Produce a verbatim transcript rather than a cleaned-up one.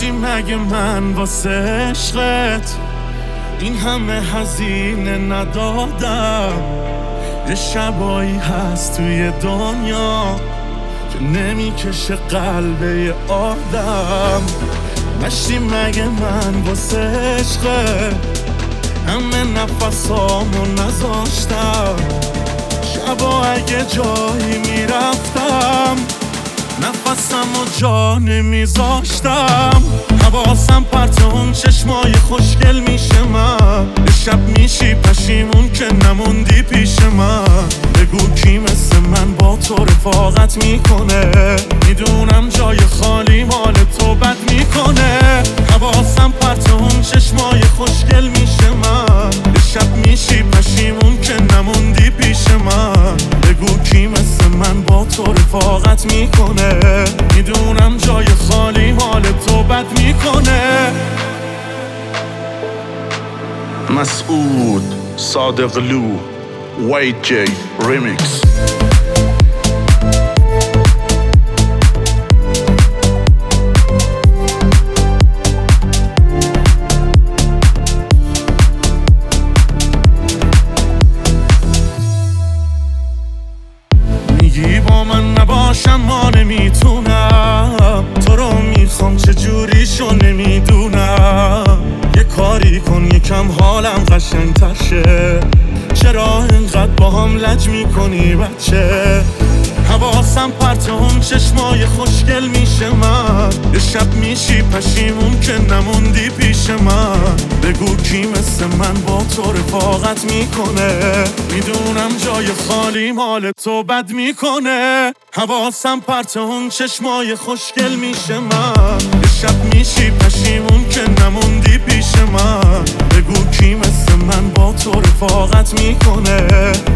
نشتی مگه من واسه عشقت این همه هزینه ندادم. یه شبایی هست توی دنیا که نمیکشه قلب یه آدم. نشتی مگه من واسه عشقت همه نفسامو نذاشتم. شبا اگه جایی میرفتم نفسم و جا نمیذاشتم. حواسم پرت اون چشمای خوشگل میشه من. به شب میشی پشیمون که نموندی پیش من. بگو کی مثل من با تو رفاقت میکنه. میدونم جای خالی مال تو بد میکنه. حواسم پرت اون چشمای خوشگل میشه من. به شب میشی پشیمون که نموندی پیش من. بگو کی مثل من با تو رفاقت میکنه. میدونم جای خالی مال تو بد میکنه. مسعود صادقلو وید جی ریمیکس. میگی با من نباشم ما نمیتونم. تو رو میخوام چجوریشو نمیدونم. یه کاری کن یکم حالم قشنگ‌تر شه. چرا اینقدر با هم لج میکنی بچه؟ حواسم پرت اون چشمای خوشگل میشه من. یه شب میشی پشیمون که نموندی پیش من. بگو کی مثل من با تو رفاقت میکنه. میدونم جای خالی مال تو بد میکنه. حواسم پرت اون چشمای خوشگل میشه من. یه شب میشی پشیمون که نموندی پیش من. بگو کی مثل من با تو رفاقت میکنه.